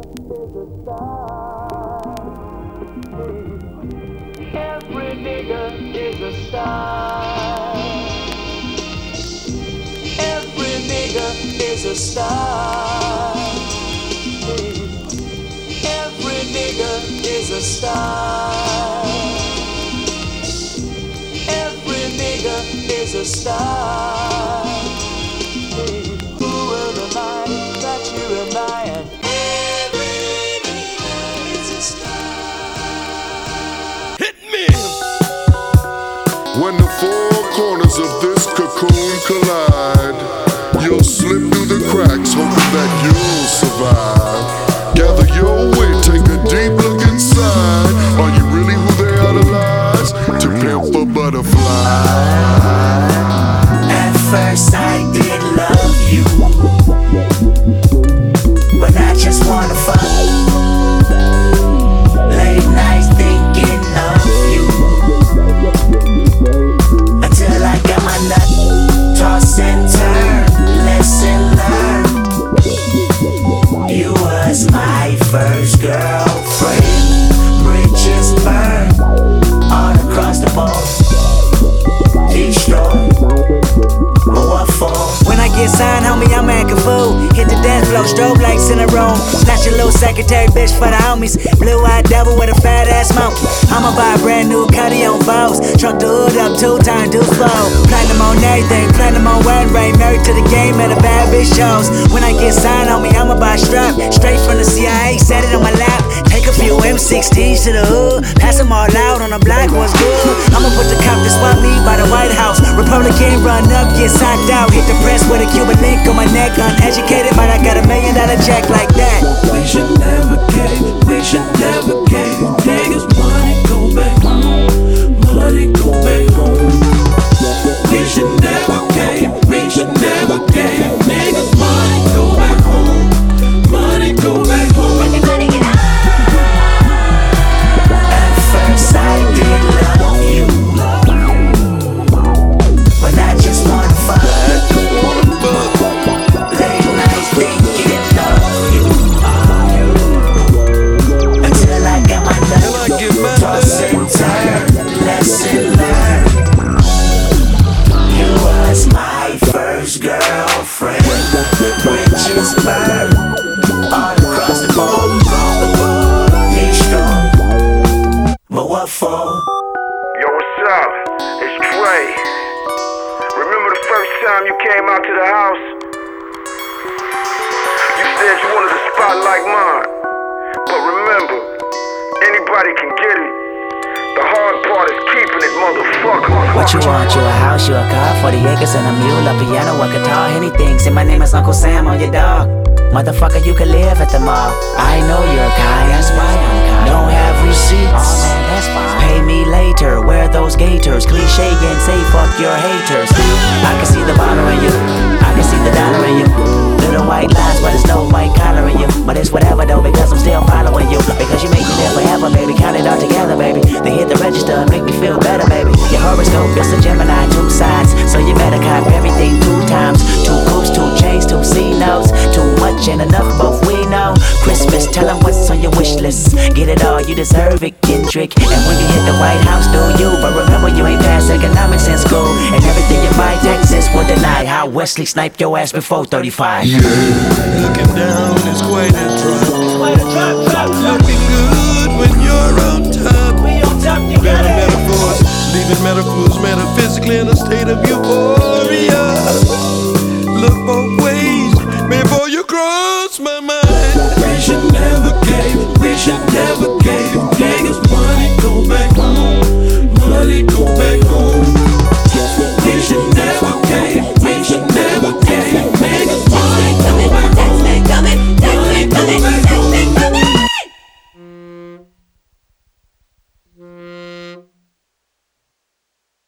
Every nigga is a star. Every nigga is a star. Every nigga is a star. Every nigga is a star. Who will remind that you remind? Every nigga is a star. Hit me! When the four corners of this cocoon collide, you'll slip through the cracks, hoping that you'll survive. Gather your wit, take a deep look inside. Are you really who they idolize? To pimp a butterfly. At first I did love you, but I just wanna fuck. Late nights thinking of you, until I got my nut. Toss and turn, lesson learned. You was my first girlfriend. Bridges burned all across the board. Destroyed. But what for? When I get signed, homie, I'm acting fool. Hit the dance floor, strobe lights in the room. Snatch your little secretary bitch for the homies. Blue-eyed devil with a fat ass monkey. I'ma buy a brand new Cuddy on Vows. Truck the hood up 2 times, do slow. Platinum on everything, platinum on wedding ring. Married to the game and the bad bitch shows. When I get signed, homie, I'ma buy a strap. Straight from the CIA, set it on my lap. Take a few M16s to the hood. Pass them all out on the block, what's good? I'ma put the cop to swap me by the White House. Republican run up, get socked out. Hit the press with a Cuban link on my neck. Uneducated, but I got $1 million check like that. We should never cave, we should never cave. Niggas, money go back home, money go back home. We should never cave, we should never cave. Niggas, money go back home, money go back home. Everybody get high. At first I did love you, but I just wanna fuck. Late nights thinking of you, until I got my nut. Toss and turn, lesson learned. You was my first girlfriend. Bridges burned all across the board. He's strong, but what for? Yo, what's up? It's Trey. Remember the first time you came out to the house? You said you wanted a spot like mine. But remember, anybody can get it. The hard part is keeping it, motherfucker. What you want? You a house, you a car, 40 acres and a mule, a piano, a guitar, anything. Say my name is Uncle Sam on your dog. Motherfucker, you can live at the mall. I know you're kind, that's why I'm kind. Don't have receipts, oh man, that's fine. Pay me later, wear those gaiters. Cliche and say fuck your haters. I can see the bottle in you, I can see the dollar in you. Little white lies, but it's no white collar in you. But it's whatever though, because I'm still following you. Because you make me live forever, baby. Count it all together, baby. They hit the register and make me feel better, baby. Your horoscope is a Gemini, 2 sides. So you better cop everything 2 times. 2 coops, 2 chains, 2 C-notes. Too much and enough, both we know. Christmas, tell them what's on your wish list. Get it all, you deserve it, Kendrick. And when you hit the White House, do you? But remember, you ain't passed economics in school. And everything you buy, Texas will deny. How Wesley sniped your ass before 35. Looking down is quite a drop. Looking good when you're on top. Better metaphors, leaving metaphors metaphysically in a state of